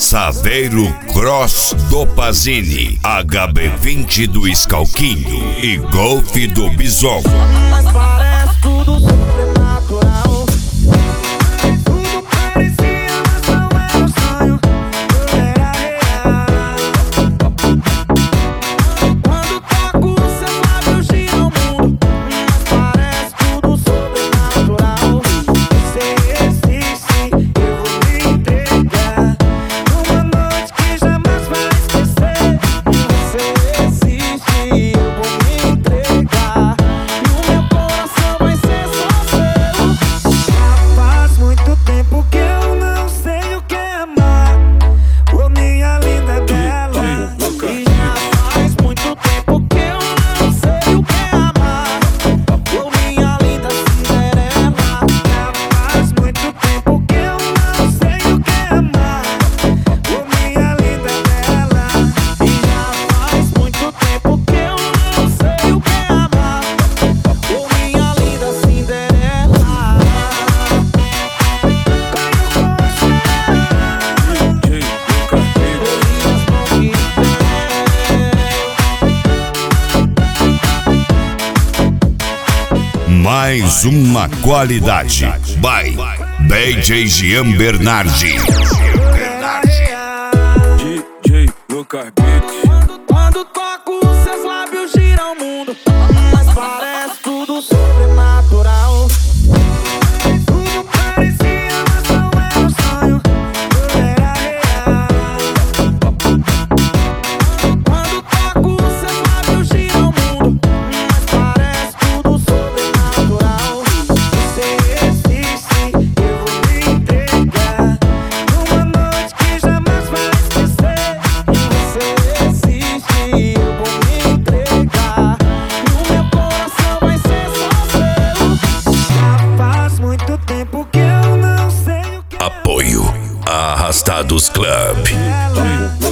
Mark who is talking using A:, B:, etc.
A: Saveiro Cross do Pazini, HB20 do Scalquinho e Golf do Bison.
B: Mas parece tudo sobrenatural. Tudo parecia, mas não era um sonho, tudo era real. Quando toco, seus lábios giram o mundo. Mas parece tudo sobrenatural. Você existe, eu vou me entregar numa noite que jamais vai esquecer. Você existe, eu vou me entregar e o meu coração vai ser só seu. Já faz muito tempo que eu não sei o que é amar, ô minha linda bela. E já faz muito tempo que eu não sei o que é amar, ô minha linda Cinderela. Já faz muito tempo que eu não sei o que é amar, ô minha linda bela. E já faz muito tempo que eu não sei o que é amar, ô minha linda Cinderela.
A: Mais uma qualidade. By DJ Jean Bernardi.
C: DJ Lucas Beats.
B: Quando toco, seus lábios giram o mundo. Mas parece tudo sobrenatural. Tudo parecia, mas não era um sonho, tudo era real. Quando toco, seus lábios giram o mundo. Mas parece tudo sobrenatural. Você existe, eu vou me entregar numa noite que jamais vai esquecer. Você existe, eu vou me entregar e o meu coração vai ser só seu. Já faz muito tempo que eu não sei o que é
A: Apoio Arrastados Club.
B: ela.